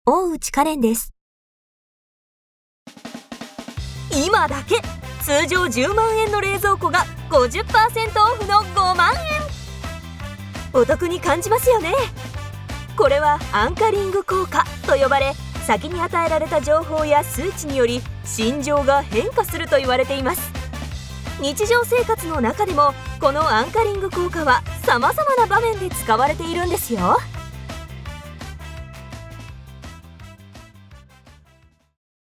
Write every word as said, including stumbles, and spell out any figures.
大内カレンです。今だけ通常じゅうまんえんの冷蔵庫が ごじゅっパーセント オフのごまんえん。お得に感じますよね。これはアンカリング効果と呼ばれ、先に与えられた情報や数値により心情が変化すると言われています。日常生活の中でもこのアンカリング効果は様々な場面で使われているんですよ。